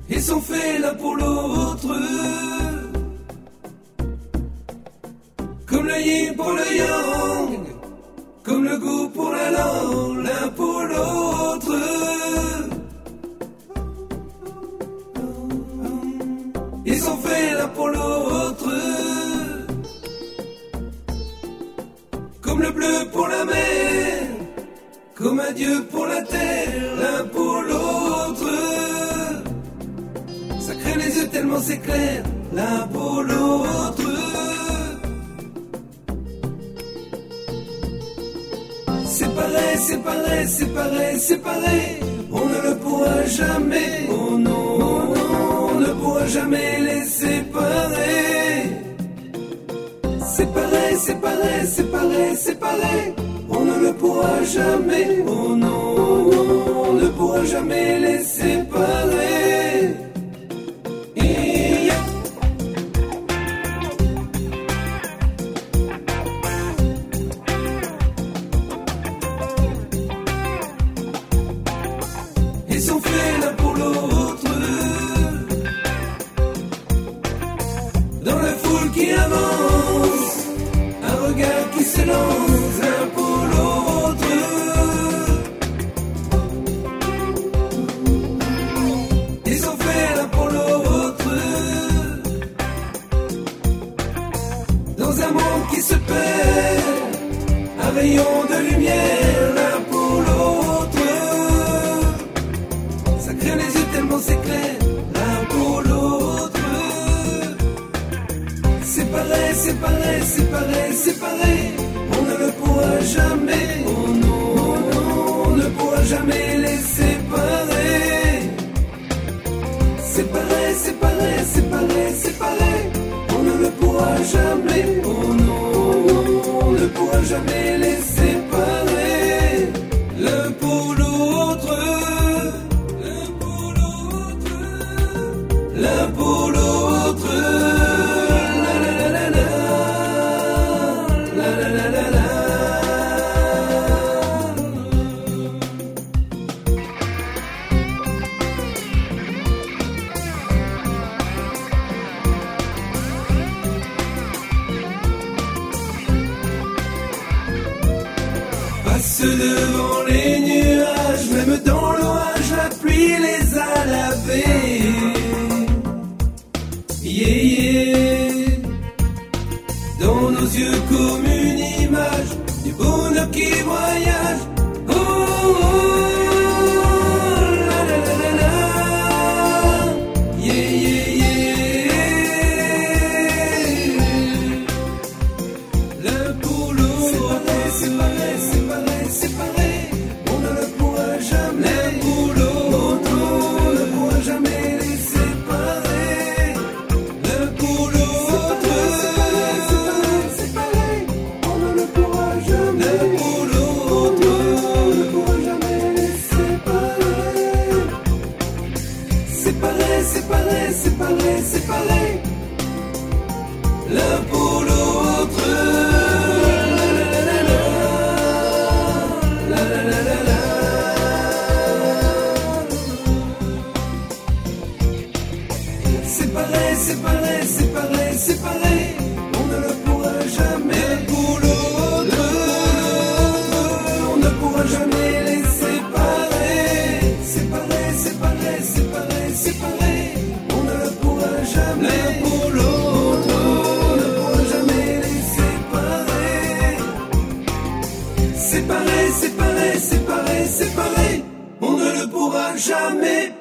Ils sont faits l'un pour l'autre, comme le yin pour le yang, comme le goût pour la langue, l'un pour l'autre. Ils sont faits l'un pour l'autre, comme le bleu pour la mer, comme un dieu pour la terre, l'un pour l'autre. Ça crée les yeux tellement c'est clair, l'un pour l'autre. Séparés, séparés, séparés, séparés, on ne le pourra jamais. Oh non, on ne pourra jamais les séparer. Séparés, séparés, séparés, séparés, on ne le pourra jamais. Oh non, on ne pourra jamais les séparer. Ils sont faits l'un pour l'autre, dans la foule qui avance, un regard qui s'élance l'un pour l'autre. Ils sont faits l'un pour l'autre, dans un monde qui se perd, un rayon de lumière l'un pour l'autre. Ça crée les yeux tellement c'est clair, l'un pour l'autre. Séparés, séparés, séparés, séparés, on ne le pourra jamais. Oh non, on ne pourra jamais les séparer. Séparés, séparés, séparés, séparés, on ne le pourra jamais. Oh non, on ne pourra jamais les séparer. L'un pour l'autre, l'un pour l'autre, l'un pour l'autre. La la la la la, la la la la la. Passe devant les nuages, même dans l'orage, la pluie les a lavés. Yeah, yeah. Dans nos yeux comme une image du bonheur qui voyage. Oh, oh, la la la la la. Yeah, yeah, yeah. L'un pour l'autre, séparés, séparés, séparés, on ne le pourra jamais. L'un pour l'autre, on ne pourra jamais les séparer. L'un pour l'autre, séparés, séparés, on ne le pourra jamais. L'un pour l'autre, on ne pourra jamais les séparer. Séparés, séparés, séparés, séparés, l'un pour l'autre. La la la la la. Séparés, séparés, séparés, séparés, on ne le pourra jamais. Pour l'autre, on ne pourra jamais les séparer. Séparés, séparés, séparés, séparés, on ne le pourra jamais. Pour l'autre, on ne pourra jamais les séparer. Séparés, séparés, séparés, séparés, on ne le pourra jamais.